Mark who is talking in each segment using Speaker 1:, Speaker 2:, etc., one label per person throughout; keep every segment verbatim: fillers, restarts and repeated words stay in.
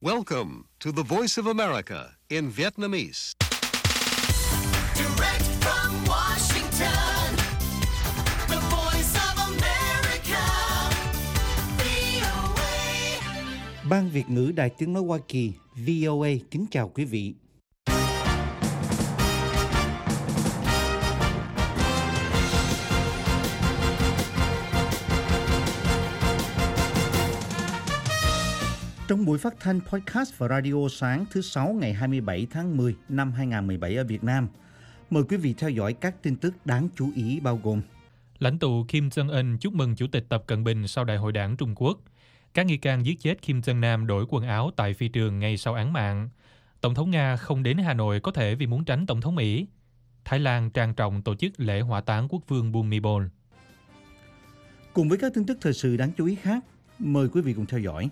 Speaker 1: Welcome to the Voice of America in Vietnamese.
Speaker 2: Direct from Washington, the Voice of America, vê o a.
Speaker 3: Ban Việt ngữ Đài Tiếng nói Hoa Kỳ vê o a kính chào quý vị. Trong buổi phát thanh podcast và radio sáng thứ Sáu ngày hai mươi bảy tháng mười năm hai nghìn không trăm mười bảy ở Việt Nam, mời quý vị theo dõi các tin tức đáng chú ý bao gồm:
Speaker 4: Lãnh tụ Kim Jong-un chúc mừng Chủ tịch Tập Cận Bình sau Đại hội Đảng Trung Quốc. Các nghi can giết chết Kim Jong Nam đổi quần áo tại phi trường ngay sau án mạng. Tổng thống Nga không đến Hà Nội có thể vì muốn tránh Tổng thống Mỹ. Thái Lan trang trọng tổ chức lễ hỏa táng quốc vương Bhumibol.
Speaker 3: Cùng với các tin tức thời sự đáng chú ý khác, mời quý vị cùng theo dõi.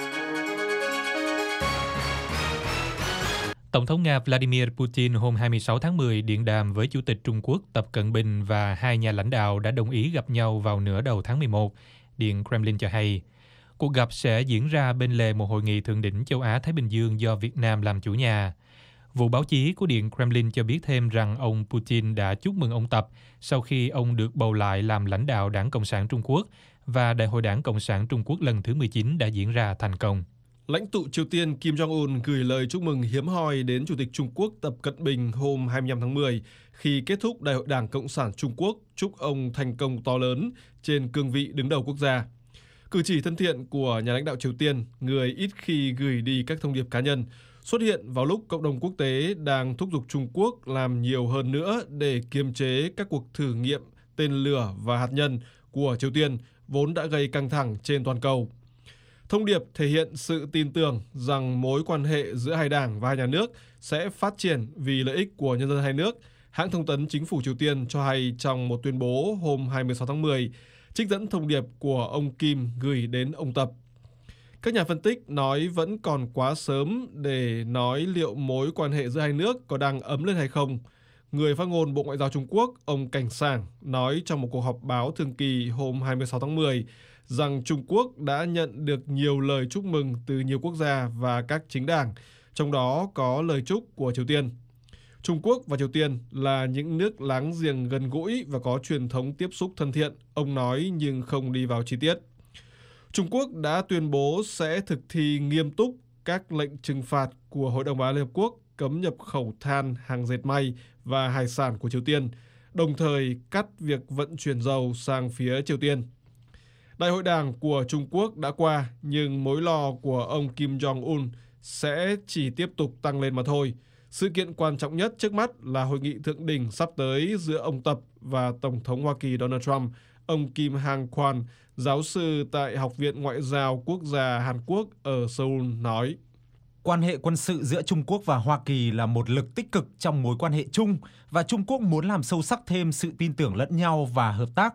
Speaker 4: Tổng thống Nga Vladimir Putin hôm hai mươi sáu tháng mười điện đàm với Chủ tịch Trung Quốc Tập Cận Bình và hai nhà lãnh đạo đã đồng ý gặp nhau vào nửa đầu tháng mười một, Điện Kremlin cho hay. Cuộc gặp sẽ diễn ra bên lề một hội nghị thượng đỉnh châu Á-Thái Bình Dương do Việt Nam làm chủ nhà. Vụ báo chí của Điện Kremlin cho biết thêm rằng ông Putin đã chúc mừng ông Tập sau khi ông được bầu lại làm lãnh đạo Đảng Cộng sản Trung Quốc và Đại hội Đảng Cộng sản Trung Quốc lần thứ mười chín đã diễn ra thành công.
Speaker 5: Lãnh tụ Triều Tiên Kim Jong-un gửi lời chúc mừng hiếm hoi đến Chủ tịch Trung Quốc Tập Cận Bình hôm hai mươi lăm tháng mười khi kết thúc Đại hội Đảng Cộng sản Trung Quốc, chúc ông thành công to lớn trên cương vị đứng đầu quốc gia. Cử chỉ thân thiện của nhà lãnh đạo Triều Tiên, người ít khi gửi đi các thông điệp cá nhân, xuất hiện vào lúc cộng đồng quốc tế đang thúc giục Trung Quốc làm nhiều hơn nữa để kiềm chế các cuộc thử nghiệm tên lửa và hạt nhân của Triều Tiên, vốn đã gây căng thẳng trên toàn cầu. Thông điệp thể hiện sự tin tưởng rằng mối quan hệ giữa hai đảng và hai nhà nước sẽ phát triển vì lợi ích của nhân dân hai nước, hãng thông tấn chính phủ Triều Tiên cho hay trong một tuyên bố hôm hai mươi sáu tháng mười, trích dẫn thông điệp của ông Kim gửi đến ông Tập. Các nhà phân tích nói vẫn còn quá sớm để nói liệu mối quan hệ giữa hai nước có đang ấm lên hay không. Người phát ngôn Bộ Ngoại giao Trung Quốc, ông Cảnh Sảng, nói trong một cuộc họp báo thường kỳ hôm hai mươi sáu tháng mười rằng Trung Quốc đã nhận được nhiều lời chúc mừng từ nhiều quốc gia và các chính đảng, trong đó có lời chúc của Triều Tiên. Trung Quốc và Triều Tiên là những nước láng giềng gần gũi và có truyền thống tiếp xúc thân thiện, ông nói nhưng không đi vào chi tiết. Trung Quốc đã tuyên bố sẽ thực thi nghiêm túc các lệnh trừng phạt của Hội đồng Bảo an Liên Hợp Quốc cấm nhập khẩu than, hàng dệt may và hải sản của Triều Tiên, đồng thời cắt việc vận chuyển dầu sang phía Triều Tiên. Đại hội đảng của Trung Quốc đã qua, nhưng mối lo của ông Kim Jong-un sẽ chỉ tiếp tục tăng lên mà thôi. Sự kiện quan trọng nhất trước mắt là hội nghị thượng đỉnh sắp tới giữa ông Tập và Tổng thống Hoa Kỳ Donald Trump. Ông Kim Hang-kwan, giáo sư tại Học viện Ngoại giao Quốc gia Hàn Quốc ở Seoul nói:
Speaker 6: Quan hệ quân sự giữa Trung Quốc và Hoa Kỳ là một lực tích cực trong mối quan hệ chung và Trung Quốc muốn làm sâu sắc thêm sự tin tưởng lẫn nhau và hợp tác.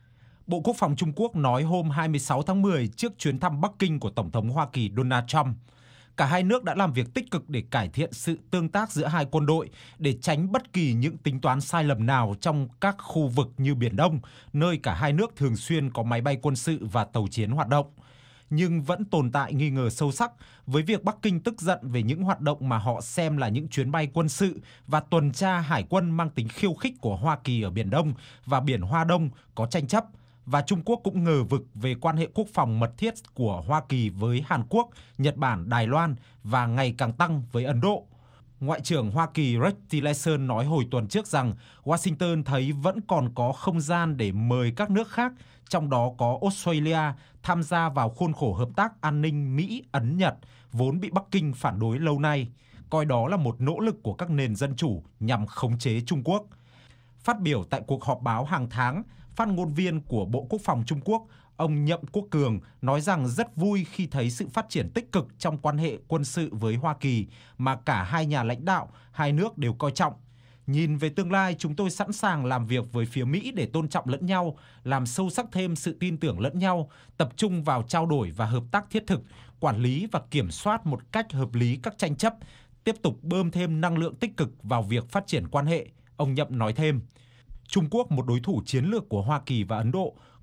Speaker 6: Bộ Quốc phòng Trung Quốc nói hôm hai mươi sáu tháng mười trước chuyến thăm Bắc Kinh của Tổng thống Hoa Kỳ Donald Trump. Cả hai nước đã làm việc tích cực để cải thiện sự tương tác giữa hai quân đội để tránh bất kỳ những tính toán sai lầm nào trong các khu vực như Biển Đông, nơi cả hai nước thường xuyên có máy bay quân sự và tàu chiến hoạt động. Nhưng vẫn tồn tại nghi ngờ sâu sắc với việc Bắc Kinh tức giận về những hoạt động mà họ xem là những chuyến bay quân sự và tuần tra hải quân mang tính khiêu khích của Hoa Kỳ ở Biển Đông và Biển Hoa Đông có tranh chấp. Và Trung Quốc cũng ngờ vực về quan hệ quốc phòng mật thiết của Hoa Kỳ với Hàn Quốc, Nhật Bản, Đài Loan và ngày càng tăng với Ấn Độ. Ngoại trưởng Hoa Kỳ Rex Tillerson nói hồi tuần trước rằng Washington thấy vẫn còn có không gian để mời các nước khác, trong đó có Australia, tham gia vào khuôn khổ hợp tác an ninh Mỹ-Ấn-Nhật, vốn bị Bắc Kinh phản đối lâu nay, coi đó là một nỗ lực của các nền dân chủ nhằm khống chế Trung Quốc. Phát biểu tại cuộc họp báo hàng tháng, phát ngôn viên của Bộ Quốc phòng Trung Quốc, ông Nhậm Quốc Cường nói rằng rất vui khi thấy sự phát triển tích cực trong quan hệ quân sự với Hoa Kỳ mà cả hai nhà lãnh đạo, hai nước đều coi trọng. Nhìn về tương lai, chúng tôi sẵn sàng làm việc với phía Mỹ để tôn trọng lẫn nhau, làm sâu sắc thêm sự tin tưởng lẫn nhau, tập trung vào trao đổi và hợp tác thiết thực, quản lý và kiểm soát một cách hợp lý các tranh chấp, tiếp tục bơm thêm năng lượng tích cực vào việc phát triển quan hệ, ông Nhậm nói thêm. Trung Quốc, một đối thủ chiến lược của Hoa Kỳ và Ấn Độ,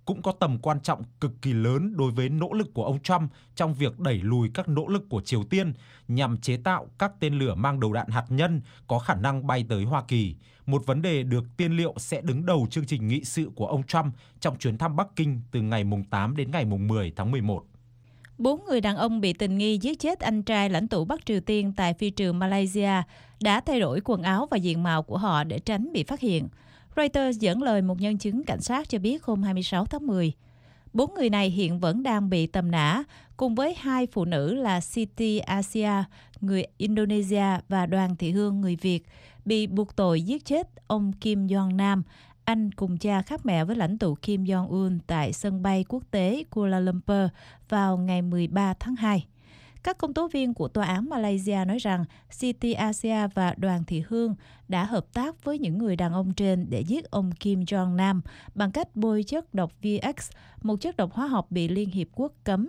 Speaker 6: cũng có tầm quan trọng cực kỳ lớn đối với nỗ lực của ông Trump trong việc đẩy lùi các nỗ lực của Triều Tiên nhằm chế tạo các tên lửa mang đầu đạn hạt nhân có khả năng bay tới Hoa Kỳ, một vấn đề được tiên liệu sẽ đứng đầu chương trình nghị sự của ông Trump trong chuyến thăm Bắc Kinh từ ngày tám đến ngày mười tháng mười một.
Speaker 7: Bốn người đàn ông bị tình nghi giết chết anh trai lãnh tụ Bắc Triều Tiên tại phi trường Malaysia đã thay đổi quần áo và diện mạo của họ để tránh bị phát hiện. Reuters dẫn lời một nhân chứng cảnh sát cho biết hôm hai mươi sáu tháng mười. Bốn người này hiện vẫn đang bị tầm nã, cùng với hai phụ nữ là Siti Asia, người Indonesia và Đoàn Thị Hương, người Việt, bị buộc tội giết chết ông Kim Jong Nam, anh cùng cha khác mẹ với lãnh tụ Kim Jong-un tại sân bay quốc tế Kuala Lumpur vào ngày mười ba tháng hai. Các công tố viên của tòa án Malaysia nói rằng Siti Asia và Đoàn Thị Hương đã hợp tác với những người đàn ông trên để giết ông Kim Jong Nam bằng cách bôi chất độc vê ích, một chất độc hóa học bị Liên Hiệp Quốc cấm,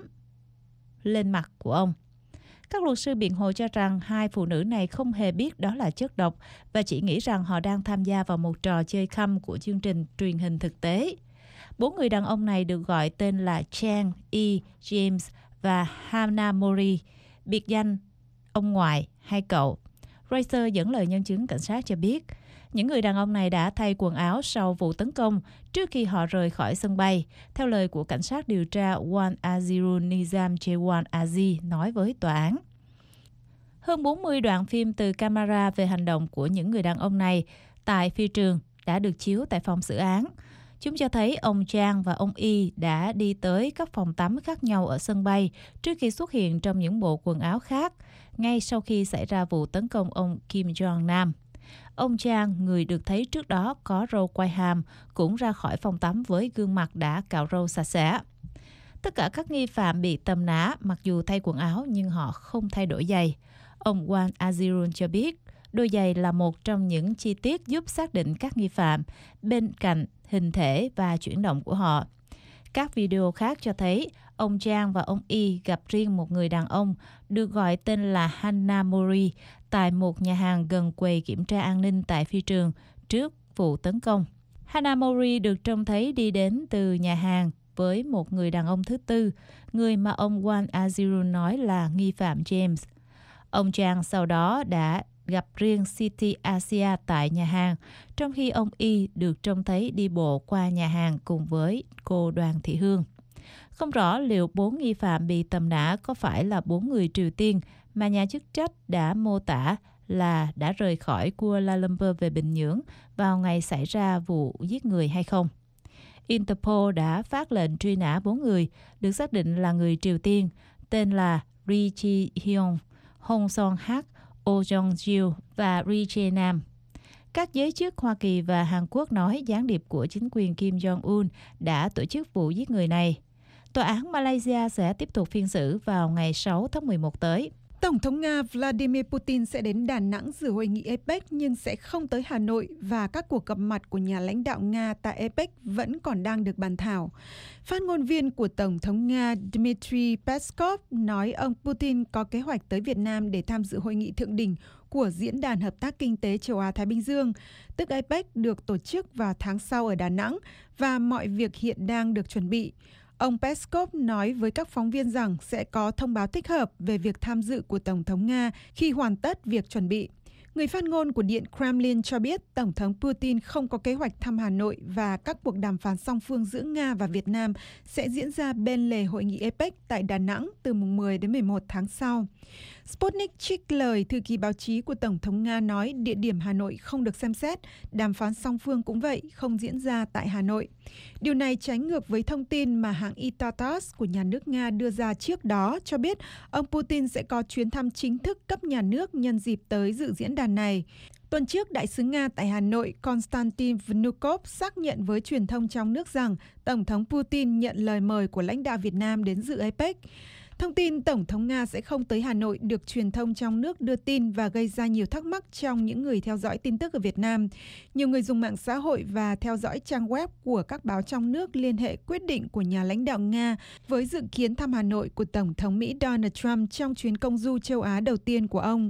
Speaker 7: lên mặt của ông. Các luật sư biện hộ cho rằng hai phụ nữ này không hề biết đó là chất độc và chỉ nghĩ rằng họ đang tham gia vào một trò chơi khăm của chương trình truyền hình thực tế. Bốn người đàn ông này được gọi tên là Chang E. James và Hana Mori, biệt danh ông ngoại hay cậu. Reuters dẫn lời nhân chứng cảnh sát cho biết, những người đàn ông này đã thay quần áo sau vụ tấn công trước khi họ rời khỏi sân bay, theo lời của cảnh sát điều tra Wan Azirul Nizam Jewan Aziz nói với tòa án. Hơn bốn mươi đoạn phim từ camera về hành động của những người đàn ông này tại phi trường đã được chiếu tại phòng xử án. Chúng cho thấy ông Chang và ông Y đã đi tới các phòng tắm khác nhau ở sân bay trước khi xuất hiện trong những bộ quần áo khác, ngay sau khi xảy ra vụ tấn công ông Kim Jong Nam. Ông Chang, người được thấy trước đó có râu quai hàm, cũng ra khỏi phòng tắm với gương mặt đã cạo râu sạch sẽ. Tất cả các nghi phạm bị tầm nã, mặc dù thay quần áo nhưng họ không thay đổi giày. Ông Wan Azirul cho biết, đôi giày là một trong những chi tiết giúp xác định các nghi phạm bên cạnh hình thể và chuyển động của họ. Các video khác cho thấy ông Chang và ông Y gặp riêng một người đàn ông được gọi tên là Hana Mori tại một nhà hàng gần quầy kiểm tra an ninh tại phi trường trước vụ tấn công. Hana Mori được trông thấy đi đến từ nhà hàng với một người đàn ông thứ tư, người mà ông Wan Azirul nói là nghi phạm James. Ông Chang sau đó đã gặp riêng Siti Asia tại nhà hàng, trong khi ông Y được trông thấy đi bộ qua nhà hàng cùng với cô Đoàn Thị Hương. Không rõ liệu bốn nghi phạm bị tầm nã có phải là bốn người Triều Tiên mà nhà chức trách đã mô tả là đã rời khỏi Kuala Lumpur về Bình Nhưỡng vào ngày xảy ra vụ giết người hay không. Interpol đã phát lệnh truy nã bốn người được xác định là người Triều Tiên, tên là Ri Chi Hyun, Hong Son Hak, Oh Jong Jiu và Ri Che Nam. Các giới chức Hoa Kỳ và Hàn Quốc nói gián điệp của chính quyền Kim Jong-un đã tổ chức vụ giết người này. Tòa án Malaysia sẽ tiếp tục phiên xử vào ngày sáu tháng mười một tới.
Speaker 8: Tổng thống Nga Vladimir Putin sẽ đến Đà Nẵng dự hội nghị a pếch nhưng sẽ không tới Hà Nội, và các cuộc gặp mặt của nhà lãnh đạo Nga tại a pếch vẫn còn đang được bàn thảo. Phát ngôn viên của Tổng thống Nga Dmitry Peskov nói ông Putin có kế hoạch tới Việt Nam để tham dự hội nghị thượng đỉnh của Diễn đàn Hợp tác Kinh tế Châu Á-Thái Bình Dương, tức a pếch, được tổ chức vào tháng sau ở Đà Nẵng, và mọi việc hiện đang được chuẩn bị. Ông Peskov nói với các phóng viên rằng sẽ có thông báo thích hợp về việc tham dự của Tổng thống Nga khi hoàn tất việc chuẩn bị. Người phát ngôn của Điện Kremlin cho biết Tổng thống Putin không có kế hoạch thăm Hà Nội, và các cuộc đàm phán song phương giữa Nga và Việt Nam sẽ diễn ra bên lề hội nghị a pếch tại Đà Nẵng từ mùng mười đến mười một tháng sau. Sputnik trích lời thư ký báo chí của Tổng thống Nga nói địa điểm Hà Nội không được xem xét, đàm phán song phương cũng vậy, không diễn ra tại Hà Nội. Điều này trái ngược với thông tin mà hãng i tê a tát của nhà nước Nga đưa ra trước đó, cho biết ông Putin sẽ có chuyến thăm chính thức cấp nhà nước nhân dịp tới dự diễn đàn này. Tuần trước, đại sứ Nga tại Hà Nội Konstantin Vnukov xác nhận với truyền thông trong nước rằng Tổng thống Putin nhận lời mời của lãnh đạo Việt Nam đến dự a pếch. Thông tin Tổng thống Nga sẽ không tới Hà Nội được truyền thông trong nước đưa tin và gây ra nhiều thắc mắc trong những người theo dõi tin tức ở Việt Nam. Nhiều người dùng mạng xã hội và theo dõi trang web của các báo trong nước liên hệ quyết định của nhà lãnh đạo Nga với dự kiến thăm Hà Nội của Tổng thống Mỹ Donald Trump trong chuyến công du châu Á đầu tiên của ông.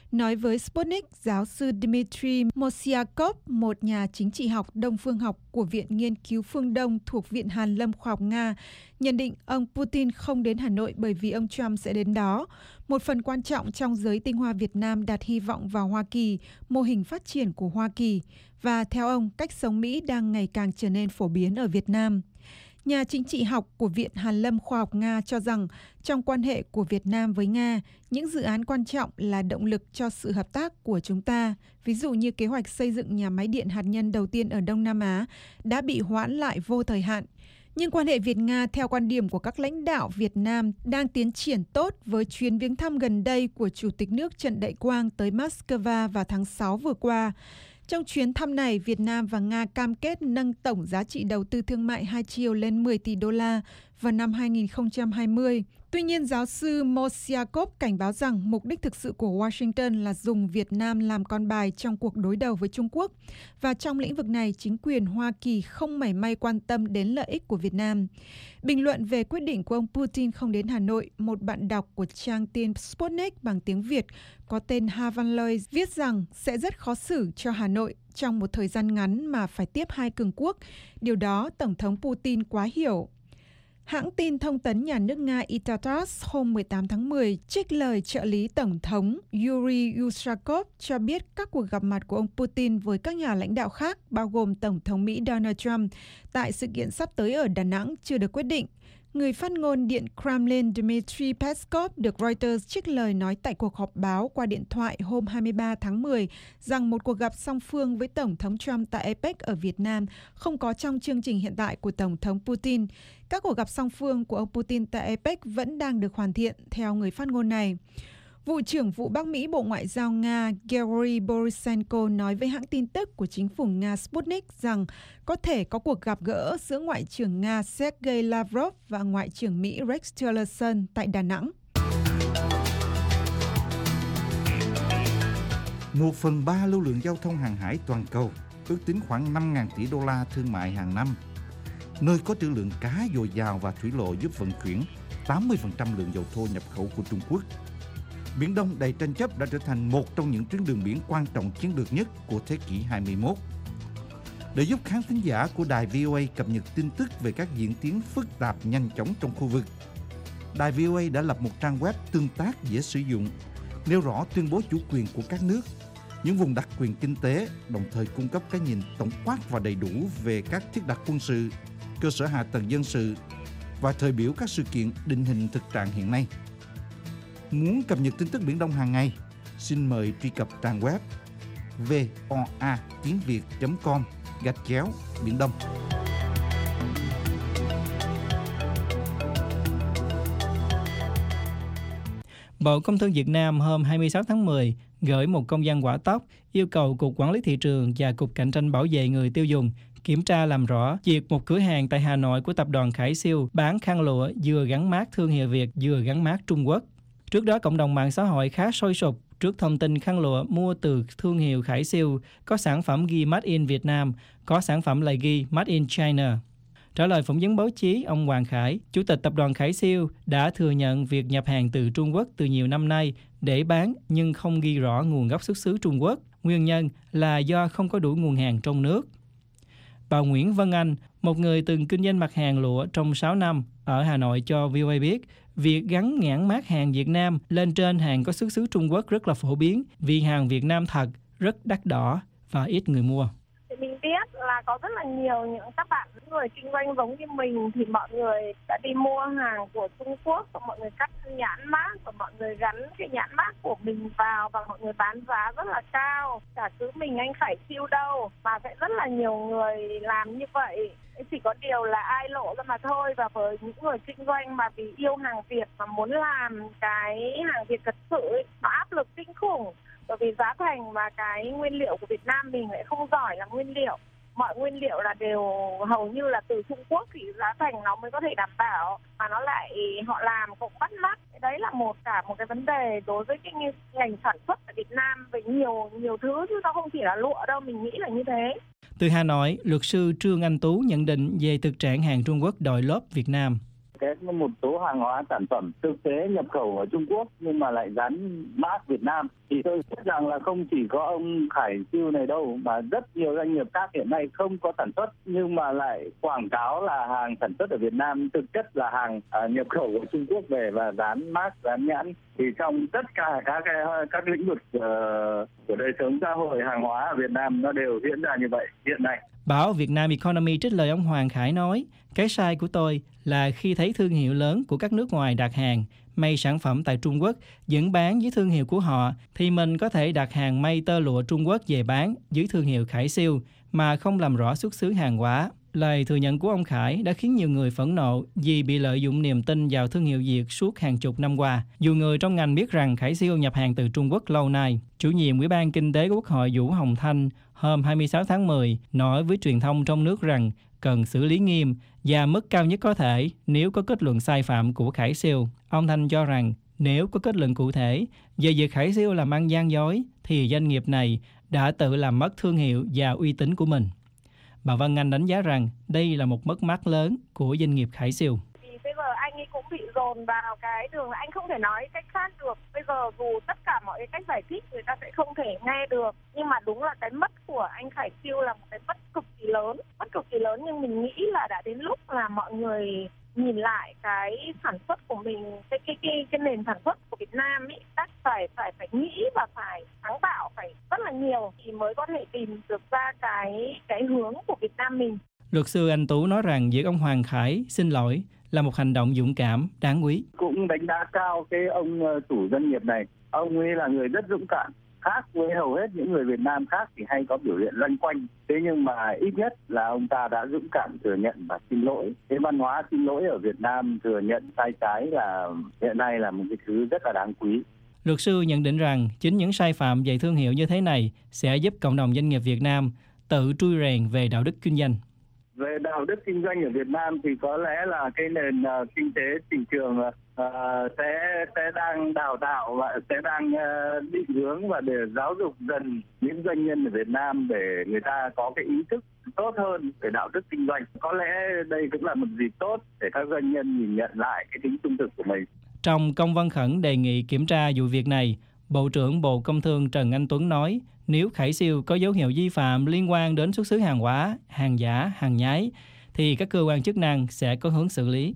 Speaker 8: Nói với Sputnik, giáo sư Dmitry Mosyakov, một nhà chính trị học Đông phương học của Viện Nghiên cứu Phương Đông thuộc Viện Hàn lâm Khoa học Nga, nhận định ông Putin không đến Hà Nội bởi vì ông Trump sẽ đến đó. Một phần quan trọng trong giới tinh hoa Việt Nam đặt hy vọng vào Hoa Kỳ, mô hình phát triển của Hoa Kỳ. Và theo ông, cách sống Mỹ đang ngày càng trở nên phổ biến ở Việt Nam. Nhà chính trị học của Viện Hàn lâm Khoa học Nga cho rằng trong quan hệ của Việt Nam với Nga, những dự án quan trọng là động lực cho sự hợp tác của chúng ta. Ví dụ như kế hoạch xây dựng nhà máy điện hạt nhân đầu tiên ở Đông Nam Á đã bị hoãn lại vô thời hạn. Nhưng quan hệ Việt-Nga theo quan điểm của các lãnh đạo Việt Nam đang tiến triển tốt với chuyến viếng thăm gần đây của Chủ tịch nước Trần Đại Quang tới Moscow vào tháng sáu vừa qua. Trong chuyến thăm này, Việt Nam và Nga cam kết nâng tổng giá trị đầu tư thương mại hai chiều lên mười tỷ đô la vào năm hai nghìn không trăm hai mươi. Tuy nhiên, giáo sư Mosyakov cảnh báo rằng mục đích thực sự của Washington là dùng Việt Nam làm con bài trong cuộc đối đầu với Trung Quốc. Và trong lĩnh vực này, chính quyền Hoa Kỳ không mảy may quan tâm đến lợi ích của Việt Nam. Bình luận về quyết định của ông Putin không đến Hà Nội, một bạn đọc của trang tin Sputnik bằng tiếng Việt có tên Ha Văn Lôi viết rằng sẽ rất khó xử cho Hà Nội trong một thời gian ngắn mà phải tiếp hai cường quốc. Điều đó Tổng thống Putin quá hiểu. Hãng tin thông tấn nhà nước Nga i ta tas hôm mười tám tháng mười trích lời trợ lý Tổng thống Yuri Ushakov cho biết các cuộc gặp mặt của ông Putin với các nhà lãnh đạo khác, bao gồm Tổng thống Mỹ Donald Trump, tại sự kiện sắp tới ở Đà Nẵng chưa được quyết định. Người phát ngôn Điện Kremlin Dmitry Peskov được Reuters trích lời nói tại cuộc họp báo qua điện thoại hôm hai mươi ba tháng mười rằng một cuộc gặp song phương với Tổng thống Trump tại a pếch ở Việt Nam không có trong chương trình hiện tại của Tổng thống Putin. Các cuộc gặp song phương của ông Putin tại a pếch vẫn đang được hoàn thiện, theo người phát ngôn này. Vụ trưởng vụ Bắc Mỹ Bộ Ngoại giao Nga Georgy Borisenko nói với hãng tin tức của chính phủ Nga Sputnik rằng có thể có cuộc gặp gỡ giữa Ngoại trưởng Nga Sergei Lavrov và Ngoại trưởng Mỹ Rex Tillerson tại Đà Nẵng.
Speaker 3: Một phần ba lưu lượng giao thông hàng hải toàn cầu, ước tính khoảng năm nghìn tỷ đô la thương mại hàng năm. Nơi có trữ lượng cá dồi dào và thủy lộ giúp vận chuyển tám mươi phần trăm lượng dầu thô nhập khẩu của Trung Quốc. Biển Đông đầy tranh chấp đã trở thành một trong những tuyến đường biển quan trọng chiến lược nhất của thế kỷ hai mươi mốt. Để giúp khán thính giả của đài vê o a cập nhật tin tức về các diễn tiến phức tạp nhanh chóng trong khu vực, đài vê o a đã lập một trang web tương tác dễ sử dụng, nêu rõ tuyên bố chủ quyền của các nước, những vùng đặc quyền kinh tế, đồng thời cung cấp cái nhìn tổng quát và đầy đủ về các thiết đặt quân sự, cơ sở hạ tầng dân sự và thời biểu các sự kiện định hình thực trạng hiện nay. Muốn cập nhật tin tức Biển Đông hàng ngày, xin mời truy cập trang web voa tiếng việt chấm com gạch chéo Biển Đông.
Speaker 9: Bộ Công Thương Việt Nam hôm hai mươi sáu tháng mười gửi một công văn hỏa tốc yêu cầu Cục Quản lý Thị trường và Cục Cạnh tranh Bảo vệ Người tiêu dùng kiểm tra làm rõ việc một cửa hàng tại Hà Nội của tập đoàn Khải Siêu bán khăn lụa vừa gắn mác thương hiệu Việt vừa gắn mác Trung Quốc. Trước đó, cộng đồng mạng xã hội khá sôi sục trước thông tin khăn lụa mua từ thương hiệu Khải Siêu có sản phẩm ghi Made in Việt Nam, có sản phẩm lại ghi Made in China. Trả lời phỏng vấn báo chí, ông Hoàng Khải, Chủ tịch Tập đoàn Khải Siêu, đã thừa nhận việc nhập hàng từ Trung Quốc từ nhiều năm nay để bán nhưng không ghi rõ nguồn gốc xuất xứ Trung Quốc. Nguyên nhân là do không có đủ nguồn hàng trong nước. Bà Nguyễn Vân Anh, một người từng kinh doanh mặt hàng lụa trong sáu năm ở Hà Nội cho vê o a biết, việc gắn nhãn mác hàng Việt Nam lên trên hàng có xuất xứ Trung Quốc rất là phổ biến vì hàng Việt Nam thật, rất đắt đỏ và ít người mua.
Speaker 10: Mình biết là có rất là nhiều những các bạn người kinh doanh giống như mình thì mọi người đã đi mua hàng của Trung Quốc và mọi người cắt nhãn mác và mọi người gắn cái nhãn mác của mình vào và mọi người bán giá rất là cao. Chả cứ mình anh Khải Siêu đâu mà sẽ rất là nhiều người làm như vậy. Chỉ có điều là ai lộ ra mà thôi, và với những người kinh doanh mà vì yêu hàng Việt mà muốn làm cái hàng Việt thật sự ấy, nó áp lực kinh khủng. Bởi vì giá thành và cái nguyên liệu của Việt Nam mình lại không giỏi là nguyên liệu. Mọi nguyên liệu là đều hầu như là từ Trung Quốc thì giá thành nó mới có thể đảm bảo. Mà nó lại họ làm cũng bắt mắt. Đấy là một cả một cái vấn đề đối với cái ngành sản xuất ở Việt Nam về nhiều nhiều thứ chứ nó không chỉ là lụa đâu, mình nghĩ là như thế.
Speaker 9: Từ Hà Nội, luật sư Trương Anh Tú nhận định về thực trạng hàng Trung Quốc đòi lốp Việt Nam.
Speaker 11: cái một số hàng hóa sản phẩm thực tế nhập khẩu ở Trung Quốc nhưng mà lại gắn mác Việt Nam. Thì tôi biết rằng là không chỉ có ông Khải Siêu này đâu, mà rất nhiều doanh nghiệp khác hiện nay không có sản xuất nhưng mà lại quảng cáo là hàng sản xuất ở Việt Nam, thực chất là hàng à, nhập khẩu của Trung Quốc về và dán mác, dán nhãn. Thì trong tất cả các cái, các lĩnh vực uh, của đời sống xã hội, hàng hóa ở Việt Nam nó đều diễn ra như vậy hiện nay.
Speaker 9: Báo Việt Nam Economy trích lời ông Hoàng Khải nói, cái sai của tôi là khi thấy thương hiệu lớn của các nước ngoài đặt hàng may sản phẩm tại Trung Quốc vẫn bán dưới thương hiệu của họ, thì mình có thể đặt hàng may tơ lụa Trung Quốc về bán dưới thương hiệu Khải Siêu mà không làm rõ xuất xứ hàng hóa. Lời thừa nhận của ông Khải đã khiến nhiều người phẫn nộ vì bị lợi dụng niềm tin vào thương hiệu Việt suốt hàng chục năm qua. Dù người trong ngành biết rằng Khải Siêu nhập hàng từ Trung Quốc lâu nay, chủ nhiệm Ủy ban Kinh tế của Quốc hội Vũ Hồng Thanh hôm hai mươi sáu tháng mười nói với truyền thông trong nước rằng cần xử lý nghiêm và mức cao nhất có thể nếu có kết luận sai phạm của Khải Siêu. Ông Thanh cho rằng nếu có kết luận cụ thể về việc Khải Siêu làm ăn gian dối thì doanh nghiệp này đã tự làm mất thương hiệu và uy tín của mình. Bà Vân Anh đánh giá rằng đây là một mất mát lớn của doanh nghiệp Khải Siêu.
Speaker 10: Thì bây giờ anh ấy cũng bị dồn vào cái đường là anh không thể nói cách khác được. Bây giờ dù tất cả mọi cái cách giải thích người ta sẽ không thể nghe được. Nhưng mà đúng là cái mất của anh Khải Siêu là một cái mất cực kỳ lớn. Mất cực kỳ lớn nhưng mình nghĩ là đã đến lúc là mọi người nhìn lại cái sản xuất của mình, cái cái cái, cái nền sản xuất của Việt Nam ấy, chắc phải phải phải nghĩ và phải sáng tạo, phải rất là nhiều thì mới có thể tìm được ra cái cái hướng của Việt Nam mình.
Speaker 9: Luật sư Anh Tú nói rằng việc ông Hoàng Khải xin lỗi là một hành động dũng cảm, đáng quý.
Speaker 11: Cũng đánh giá cao cái ông chủ doanh nghiệp này. Ông ấy là người rất dũng cảm. Khác với hầu hết những người Việt Nam khác thì hay có biểu hiện loanh quanh. Thế nhưng mà ít nhất là ông ta đã dũng cảm thừa nhận và xin lỗi. Cái văn hóa xin lỗi ở Việt Nam thừa nhận sai trái là hiện nay là một cái thứ rất là đáng quý.
Speaker 9: Luật sư nhận định rằng chính những sai phạm về thương hiệu như thế này sẽ giúp cộng đồng doanh nghiệp Việt Nam tự trui rèn về đạo đức kinh doanh.
Speaker 11: Về đạo đức kinh doanh ở Việt Nam thì có lẽ là cái nền uh, kinh tế thị trường uh, sẽ sẽ đang đào tạo và sẽ đang uh, định hướng và để giáo dục dần những doanh nhân ở Việt Nam để người ta có cái ý thức tốt hơn về đạo đức kinh doanh. Có lẽ đây cũng là một dịp tốt để các doanh nhân nhìn nhận lại cái tính trung thực của mình.
Speaker 9: Trong công văn khẩn đề nghị kiểm tra vụ việc này, Bộ trưởng Bộ Công Thương Trần Anh Tuấn nói nếu Khải Siêu có dấu hiệu vi phạm liên quan đến xuất xứ hàng hóa, hàng giả, hàng nhái, thì các cơ quan chức năng sẽ có hướng xử lý.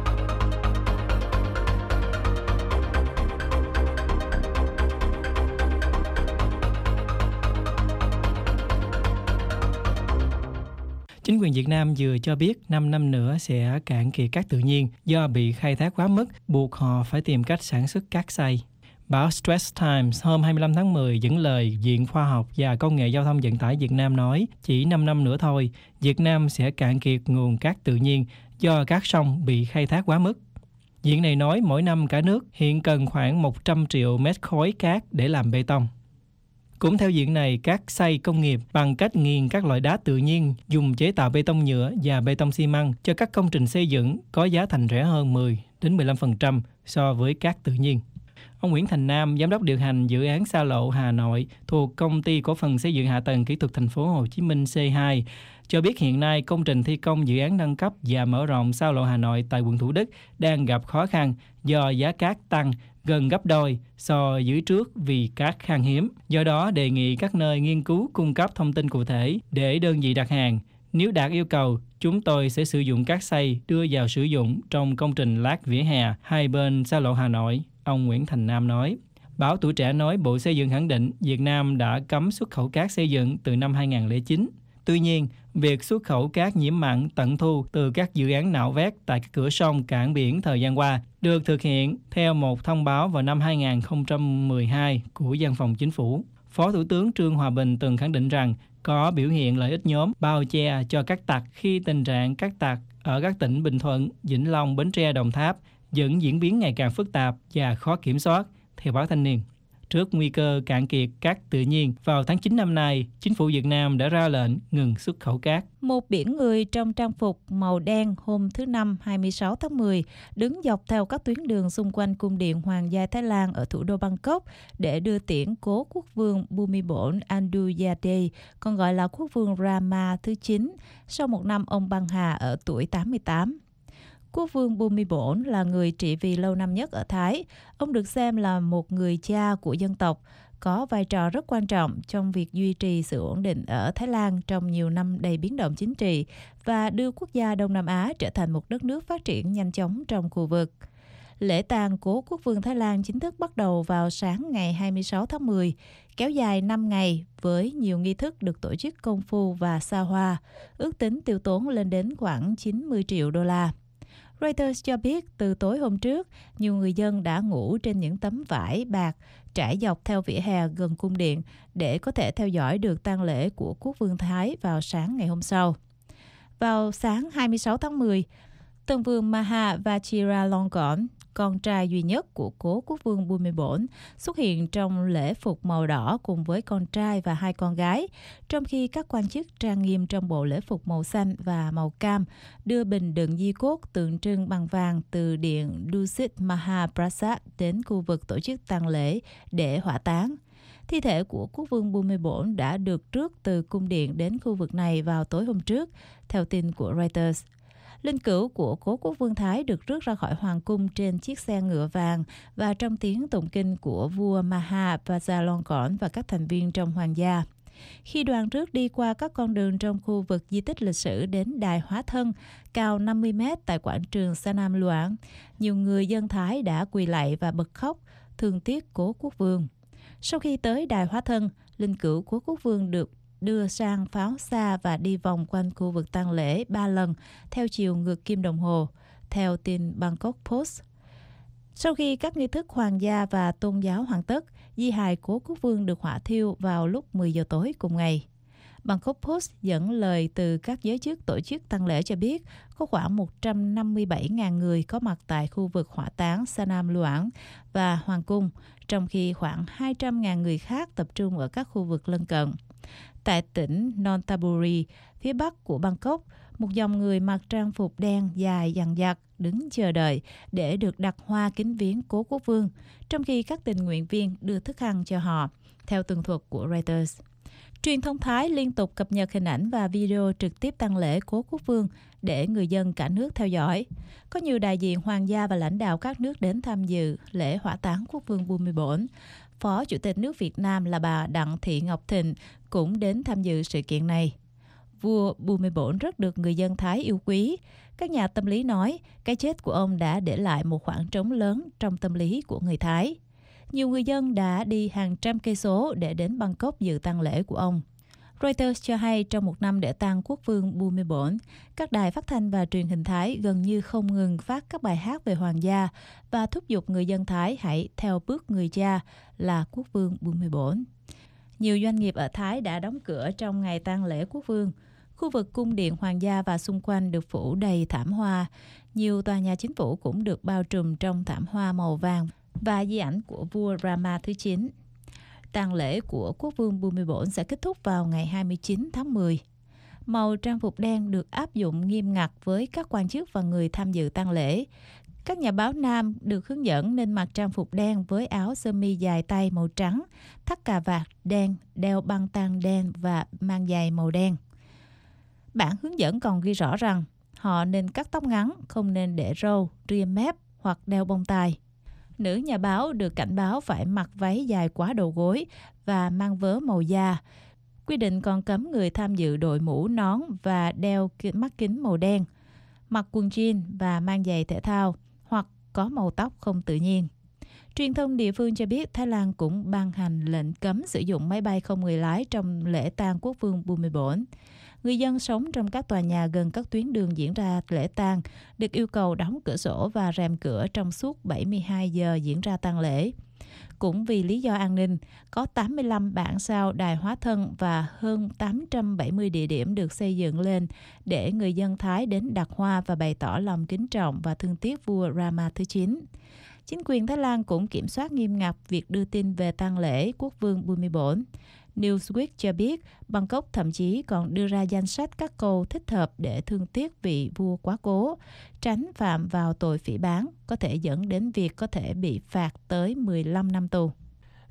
Speaker 9: Chính quyền Việt Nam vừa cho biết năm năm nữa sẽ cạn kiệt cát tự nhiên do bị khai thác quá mức, buộc họ phải tìm cách sản xuất cát xay. Báo Straits Times hôm hai mươi lăm tháng mười dẫn lời Viện Khoa học và Công nghệ Giao thông Vận tải Việt Nam nói chỉ năm năm nữa thôi, Việt Nam sẽ cạn kiệt nguồn cát tự nhiên do các sông bị khai thác quá mức. Viện này nói mỗi năm cả nước hiện cần khoảng một trăm triệu mét khối cát để làm bê tông. Cũng theo viện này, cát xay công nghiệp bằng cách nghiền các loại đá tự nhiên dùng chế tạo bê tông nhựa và bê tông xi măng cho các công trình xây dựng có giá thành rẻ hơn mười đến mười lăm phần trăm so với cát tự nhiên. Ông Nguyễn Thành Nam, giám đốc điều hành dự án xa lộ Hà Nội thuộc Công ty Cổ phần Xây dựng Hạ tầng Kỹ thuật Thành phố Hồ Chí Minh C hai, cho biết hiện nay công trình thi công dự án nâng cấp và mở rộng xa lộ Hà Nội tại quận Thủ Đức đang gặp khó khăn do giá cát tăng gần gấp đôi so với trước vì cát khan hiếm. Do đó đề nghị các nơi nghiên cứu cung cấp thông tin cụ thể để đơn vị đặt hàng. Nếu đạt yêu cầu, chúng tôi sẽ sử dụng cát xay đưa vào sử dụng trong công trình lát vỉa hè hai bên xa lộ Hà Nội, ông Nguyễn Thành Nam nói. Báo Tuổi Trẻ nói Bộ Xây dựng khẳng định Việt Nam đã cấm xuất khẩu cát xây dựng từ năm hai không không chín. Tuy nhiên, việc xuất khẩu cát nhiễm mặn tận thu từ các dự án nạo vét tại các cửa sông, cảng biển thời gian qua được thực hiện theo một thông báo vào năm hai không một hai của Văn phòng Chính phủ. Phó Thủ tướng Trương Hòa Bình từng khẳng định rằng có biểu hiện lợi ích nhóm bao che cho các tặc khi tình trạng các tặc ở các tỉnh Bình Thuận, Vĩnh Long, Bến Tre, Đồng Tháp vẫn diễn biến ngày càng phức tạp và khó kiểm soát, theo báo Thanh niên. Trước nguy cơ cạn kiệt cát tự nhiên, vào tháng chín năm nay, chính phủ Việt Nam đã ra lệnh ngừng xuất khẩu cát.
Speaker 7: Một biển người trong trang phục màu đen hôm thứ Năm hai mươi sáu tháng mười đứng dọc theo các tuyến đường xung quanh cung điện Hoàng gia Thái Lan ở thủ đô Bangkok để đưa tiễn cố quốc vương Bhumibol Adulyadej, còn gọi là quốc vương Rama thứ chín, sau một năm ông băng hà ở tuổi tám mươi tám. Quốc vương Bhumibol là người trị vì lâu năm nhất ở Thái. Ông được xem là một người cha của dân tộc, có vai trò rất quan trọng trong việc duy trì sự ổn định ở Thái Lan trong nhiều năm đầy biến động chính trị và đưa quốc gia Đông Nam Á trở thành một đất nước phát triển nhanh chóng trong khu vực. Lễ tang cố quốc vương Thái Lan chính thức bắt đầu vào sáng ngày hai mươi sáu tháng mười, kéo dài năm ngày với nhiều nghi thức được tổ chức công phu và xa hoa, ước tính tiêu tốn lên đến khoảng chín mươi triệu đô la. Reuters cho biết từ tối hôm trước, nhiều người dân đã ngủ trên những tấm vải bạc trải dọc theo vỉa hè gần cung điện để có thể theo dõi được tang lễ của quốc vương Thái vào sáng ngày hôm sau. Vào sáng hai mươi sáu tháng mười, Tân vương Maha Vajiralongkorn, con trai duy nhất của cố quốc vương Bhumibol, xuất hiện trong lễ phục màu đỏ cùng với con trai và hai con gái, trong khi các quan chức trang nghiêm trong bộ lễ phục màu xanh và màu cam đưa bình đựng di cốt tượng trưng bằng vàng từ điện Dusit Mahaprasad đến khu vực tổ chức tang lễ để hỏa táng. Thi thể của quốc vương Bhumibol đã được rước từ cung điện đến khu vực này vào tối hôm trước, theo tin của Reuters. Linh cữu của cố quốc vương Thái được rước ra khỏi hoàng cung trên chiếc xe ngựa vàng và trong tiếng tụng kinh của vua Maha Vajiralongkorn và các thành viên trong hoàng gia. Khi đoàn rước đi qua các con đường trong khu vực di tích lịch sử đến đài hóa thân cao năm mươi mét tại quảng trường Sanam Luang, nhiều người dân Thái đã quỳ lạy và bật khóc, thương tiếc cố quốc vương. Sau khi tới đài hóa thân, linh cữu của quốc vương được đưa sang pháo xa và đi vòng quanh khu vực tang lễ ba lần theo chiều ngược kim đồng hồ, theo tin Bangkok Post. Sau khi các nghi thức hoàng gia và tôn giáo hoàn tất, di hài cố quốc vương được hỏa thiêu vào lúc mười giờ tối cùng ngày. Bangkok Post dẫn lời từ các giới chức tổ chức tang lễ cho biết có khoảng một trăm năm mươi bảy nghìn người có mặt tại khu vực hỏa táng Sanam Luang và Hoàng cung, trong khi khoảng hai trăm nghìn người khác tập trung ở các khu vực lân cận. Tại tỉnh Nonthaburi, phía bắc của Bangkok, một dòng người mặc trang phục đen dài dằng dặc đứng chờ đợi để được đặt hoa kính viếng cố quốc vương, trong khi các tình nguyện viên đưa thức ăn cho họ, theo tường thuật của Reuters. Truyền thông Thái liên tục cập nhật hình ảnh và video trực tiếp tang lễ cố quốc vương để người dân cả nước theo dõi. Có nhiều đại diện hoàng gia và lãnh đạo các nước đến tham dự lễ hỏa táng quốc vương Bhumibol. Phó Chủ tịch nước Việt Nam là bà Đặng Thị Ngọc Thịnh cũng đến tham dự sự kiện này. Vua Bhumibol rất được người dân Thái yêu quý. Các nhà tâm lý nói cái chết của ông đã để lại một khoảng trống lớn trong tâm lý của người Thái. Nhiều người dân đã đi hàng trăm cây số để đến Bangkok dự tang lễ của ông. Reuters cho hay trong một năm để tang quốc vương Bhumibol, các đài phát thanh và truyền hình Thái gần như không ngừng phát các bài hát về hoàng gia và thúc giục người dân Thái hãy theo bước người cha là quốc vương Bhumibol. Nhiều doanh nghiệp ở Thái đã đóng cửa trong ngày tang lễ quốc vương. Khu vực cung điện hoàng gia và xung quanh được phủ đầy thảm hoa. Nhiều tòa nhà chính phủ cũng được bao trùm trong thảm hoa màu vàng và di ảnh của vua Rama thứ chín. Tang lễ của quốc vương Bhumibol sẽ kết thúc vào ngày hai mươi chín tháng mười. Màu trang phục đen được áp dụng nghiêm ngặt với các quan chức và người tham dự tang lễ. Các nhà báo nam được hướng dẫn nên mặc trang phục đen với áo sơ mi dài tay màu trắng, thắt cà vạt đen, đeo băng tang đen và mang giày màu đen. Bản hướng dẫn còn ghi rõ rằng họ nên cắt tóc ngắn, không nên để râu, ria mép hoặc đeo bông tai. Nữ nhà báo được cảnh báo phải mặc váy dài quá đầu gối và mang vớ màu da. Quy định còn cấm người tham dự đội mũ nón và đeo mắt kính màu đen, mặc quần jean và mang giày thể thao hoặc có màu tóc không tự nhiên. Truyền thông địa phương cho biết Thái Lan cũng ban hành lệnh cấm sử dụng máy bay không người lái trong lễ tang quốc vương Bhumibol. Người dân sống trong các tòa nhà gần các tuyến đường diễn ra lễ tang được yêu cầu đóng cửa sổ và rèm cửa trong suốt bảy mươi hai giờ diễn ra tang lễ. Cũng vì lý do an ninh, có tám mươi lăm bản sao đài hóa thân và hơn tám trăm bảy mươi địa điểm được xây dựng lên để người dân Thái đến đặt hoa và bày tỏ lòng kính trọng và thương tiếc vua Rama thứ chín. Chính quyền Thái Lan cũng kiểm soát nghiêm ngặt việc đưa tin về tang lễ quốc vương Bhumibol. Newsweek cho biết Bangkok thậm chí còn đưa ra danh sách các câu thích hợp để thương tiếc vị vua quá cố, tránh phạm vào tội phỉ báng, có thể dẫn đến việc có thể bị phạt tới mười lăm năm tù.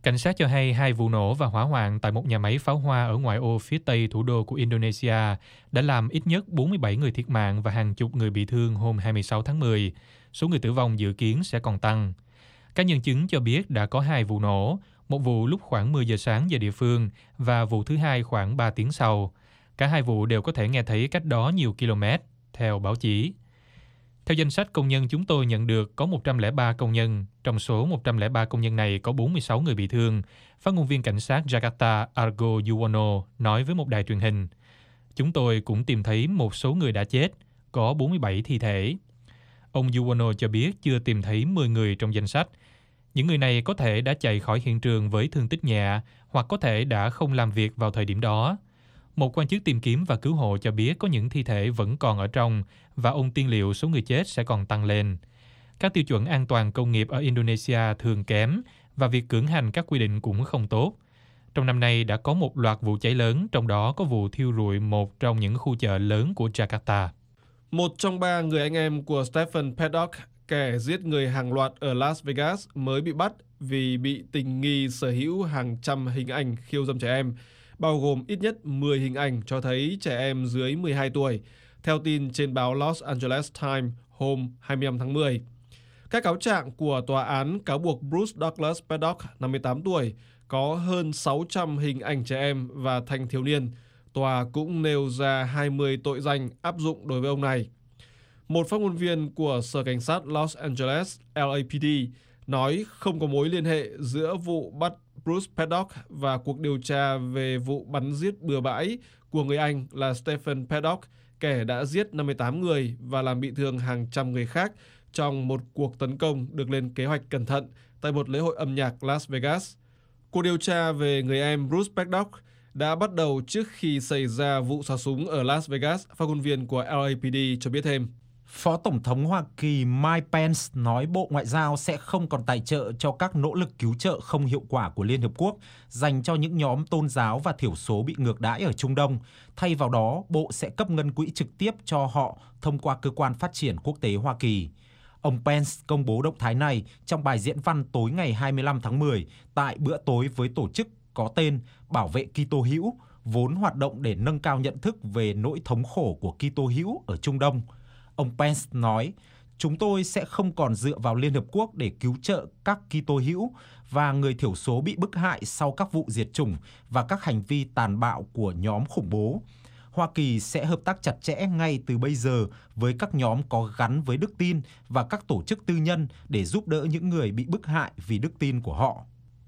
Speaker 4: Cảnh sát cho hay hai vụ nổ và hỏa hoạn tại một nhà máy pháo hoa ở ngoại ô phía tây thủ đô của Indonesia đã làm ít nhất bốn mươi bảy người thiệt mạng và hàng chục người bị thương hôm hai mươi sáu tháng mười. Số người tử vong dự kiến sẽ còn tăng. Các nhân chứng cho biết đã có hai vụ nổ, một vụ lúc khoảng mười giờ sáng giờ địa phương và vụ thứ hai khoảng ba tiếng sau. Cả hai vụ đều có thể nghe thấy cách đó nhiều km, theo báo chí. Theo danh sách công nhân chúng tôi nhận được có một trăm lẻ ba công nhân, trong số một trăm lẻ ba công nhân này có bốn mươi sáu người bị thương, phát ngôn viên cảnh sát Jakarta Argo Yuwono nói với một đài truyền hình. Chúng tôi cũng tìm thấy một số người đã chết, có bốn mươi bảy thi thể. Ông Yuwono cho biết chưa tìm thấy mười người trong danh sách. Những người này có thể đã chạy khỏi hiện trường với thương tích nhẹ hoặc có thể đã không làm việc vào thời điểm đó. Một quan chức tìm kiếm và cứu hộ cho biết có những thi thể vẫn còn ở trong và ông tiên liệu số người chết sẽ còn tăng lên. Các tiêu chuẩn an toàn công nghiệp ở Indonesia thường kém và việc cưỡng hành các quy định cũng không tốt. Trong năm nay đã có một loạt vụ cháy lớn, trong đó có vụ thiêu rụi một trong những khu chợ lớn của Jakarta.
Speaker 5: Một trong ba người anh em của Stephen Paddock, kẻ giết người hàng loạt ở Las Vegas, mới bị bắt vì bị tình nghi sở hữu hàng trăm hình ảnh khiêu dâm trẻ em, bao gồm ít nhất mười hình ảnh cho thấy trẻ em dưới mười hai tuổi, theo tin trên báo Los Angeles Times hôm hai mươi lăm tháng mười. Các cáo trạng của tòa án cáo buộc Bruce Douglas Paddock, năm mươi tám tuổi, có hơn sáu trăm hình ảnh trẻ em và thanh thiếu niên. Tòa cũng nêu ra hai mươi tội danh áp dụng đối với ông này. Một phát ngôn viên của Sở Cảnh sát Los Angeles L A P D nói không có mối liên hệ giữa vụ bắt Bruce Paddock và cuộc điều tra về vụ bắn giết bừa bãi của người Anh là Stephen Paddock, kẻ đã giết năm mươi tám người và làm bị thương hàng trăm người khác trong một cuộc tấn công được lên kế hoạch cẩn thận tại một lễ hội âm nhạc Las Vegas. Cuộc điều tra về người em Bruce Paddock đã bắt đầu trước khi xảy ra vụ xả súng ở Las Vegas, phát ngôn viên của L A P D cho biết thêm.
Speaker 6: Phó Tổng thống Hoa Kỳ Mike Pence nói Bộ Ngoại giao sẽ không còn tài trợ cho các nỗ lực cứu trợ không hiệu quả của Liên Hợp Quốc dành cho những nhóm tôn giáo và thiểu số bị ngược đãi ở Trung Đông. Thay vào đó, Bộ sẽ cấp ngân quỹ trực tiếp cho họ thông qua Cơ quan Phát triển Quốc tế Hoa Kỳ. Ông Pence công bố động thái này trong bài diễn văn tối ngày hai mươi lăm tháng mười tại bữa tối với tổ chức có tên Bảo vệ Kitô hữu, vốn hoạt động để nâng cao nhận thức về nỗi thống khổ của Kitô hữu ở Trung Đông. Ông Pence nói, chúng tôi sẽ không còn dựa vào Liên Hợp Quốc để cứu trợ các Kitô hữu và người thiểu số bị bức hại sau các vụ diệt chủng và các hành vi tàn bạo của nhóm khủng bố. Hoa Kỳ sẽ hợp tác chặt chẽ ngay từ bây giờ với các nhóm có gắn với đức tin và các tổ chức tư nhân để giúp đỡ những người bị bức hại vì đức tin của họ.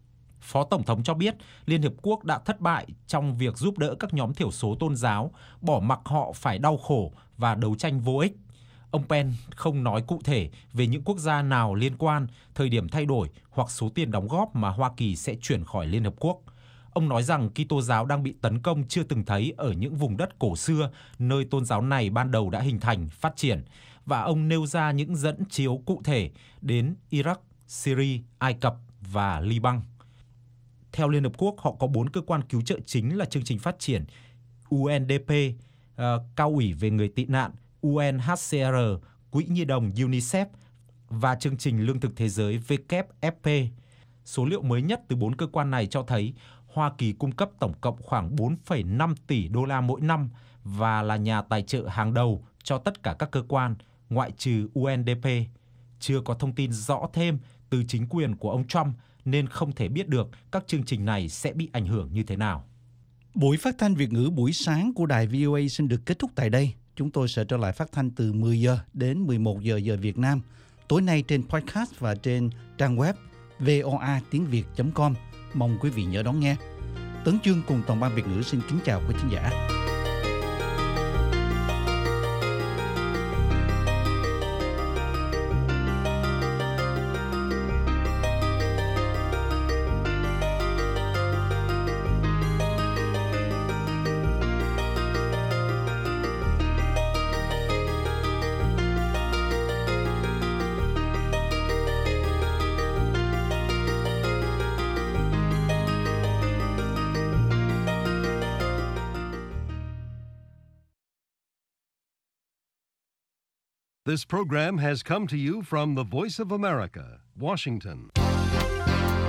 Speaker 6: Phó Tổng thống cho biết Liên Hợp Quốc đã thất bại trong việc giúp đỡ các nhóm thiểu số tôn giáo, bỏ mặc họ phải đau khổ và đấu tranh vô ích. Ông Pence không nói cụ thể về những quốc gia nào liên quan, thời điểm thay đổi hoặc số tiền đóng góp mà Hoa Kỳ sẽ chuyển khỏi Liên Hợp Quốc. Ông nói rằng Kitô giáo đang bị tấn công chưa từng thấy ở những vùng đất cổ xưa, nơi tôn giáo này ban đầu đã hình thành, phát triển, và ông nêu ra những dẫn chiếu cụ thể đến Iraq, Syria, Ai Cập và Liban. Theo Liên Hợp Quốc, họ có bốn cơ quan cứu trợ chính là Chương trình Phát triển U N D P, uh, Cao ủy về người tị nạn U N H C R, Quỹ Nhi đồng UNICEF và Chương trình Lương thực Thế giới W F P. Số liệu mới nhất từ bốn cơ quan này cho thấy Hoa Kỳ cung cấp tổng cộng khoảng bốn phẩy năm tỷ đô la mỗi năm và là nhà tài trợ hàng đầu cho tất cả các cơ quan, ngoại trừ U N D P. Chưa có thông tin rõ thêm từ chính quyền của ông Trump nên không thể biết được các chương trình này sẽ bị ảnh hưởng như thế nào.
Speaker 3: Buổi phát thanh Việt ngữ buổi sáng của đài V O A xin được kết thúc tại đây. Chúng tôi sẽ trở lại phát thanh từ mười giờ đến mười một giờ giờ Việt Nam, tối nay trên podcast và trên trang web voa tiếng việt chấm com. Mong quý vị nhớ đón nghe. Tấn Chương cùng toàn ban Việt ngữ xin kính chào quý khán giả.
Speaker 1: This program has come to you from the Voice of America, Washington.